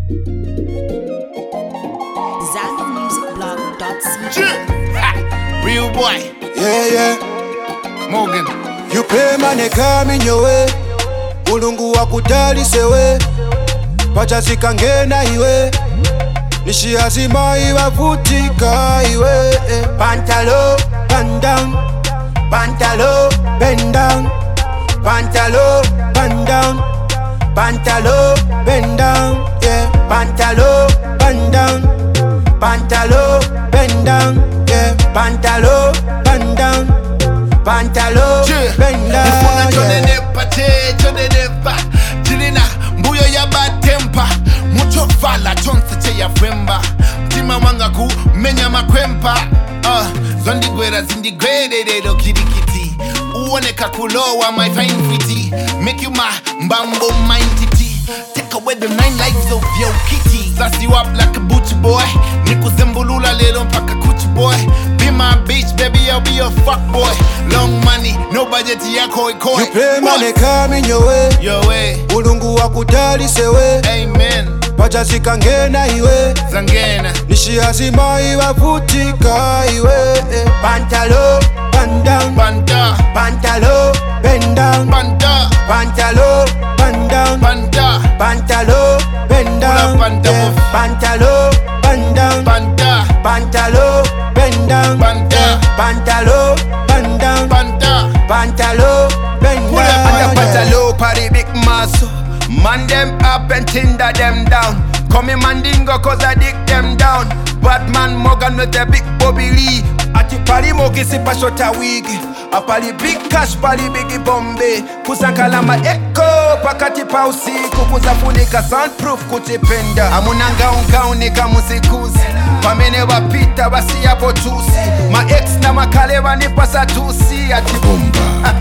Real boy. Yeah. Morgan. You pay money coming your way. Mulungu wakutalisewe. Pachasika ngena iwe. Nishiazima iwavutika iwe. Pantalo, pandang. Pantalo, bendang. Pantalo, pandang. Pantalo, bendang. Yeah. Pantalo, pandang. Pantalo, bendang. Yeah. Pantalo, pandang. Pantalo, bendang. Ifuna chonenepa che, chonenepa Chilina, mbuyo ya bad temper Mucho vala, chonsa che ya fremba Mtima wanga ku, menya makwempa Zondigwera zindigwere lero kirikiti Uoneka kulowa my fine pretty Make you my mbambo my entity Take away the 9 lives of your kitty Sass you up like a butch boy Nikuzembulula lero mpaka kuch boy Be my bitch baby I'll be your fuck boy Long money, no budget yako ikoi. You pay money coming your way. Your way. Mulungu wakutalisewe. Amen. Pachasika ngena iwe. Zangena. Nishiazima iwavutika iwe. Pantalo, pandang. Panta. Pantalo, bendang. Panta. Pantalo, pandang. Panta. Pantalo, bendang. Panta. Pantalo, pandang. Panta. Pantalo, bendang. Panta. Pantalo, pandang. Panta. Pantalo, bendang. Under Pantalo, party big muscle. Man them up and tinder them down. Come in mandingo cause I dig them down. Batman Morgan with a big Bobby Lee. Ati pali mogi sipa shota wigi. Apali big cash pali bigi bombe. Kusakala ma echo pakati pa usiku. Kuzafunika soundproof kutipenda. Amunanga ungaonika musikuzi. Pamene wapita basi yapo tusi. Ma ex na makale wanipa satusi. Ati bomba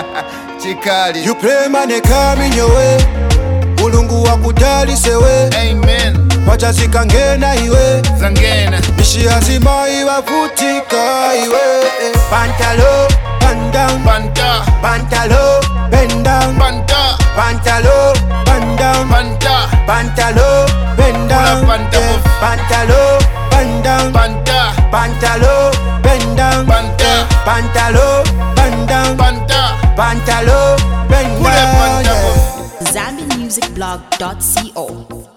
Chikali. You pray money coming your way. Mulungu wakutalisewe. Amen. Pachasika ngena iwe. Zangena. Nishiazima iwavutika iwe. Pantalo, pandang. Panta. Pantalo, bendang. Panta. Pantalo, pandang. Panta. Pantalo, bendang. Panta. Pantalo, pandang. Panta. Pantalo, bendang. Panta. Pantalo, pandang. Panta. Pantalo, bendang. Panta. ZambianMusicBlog.co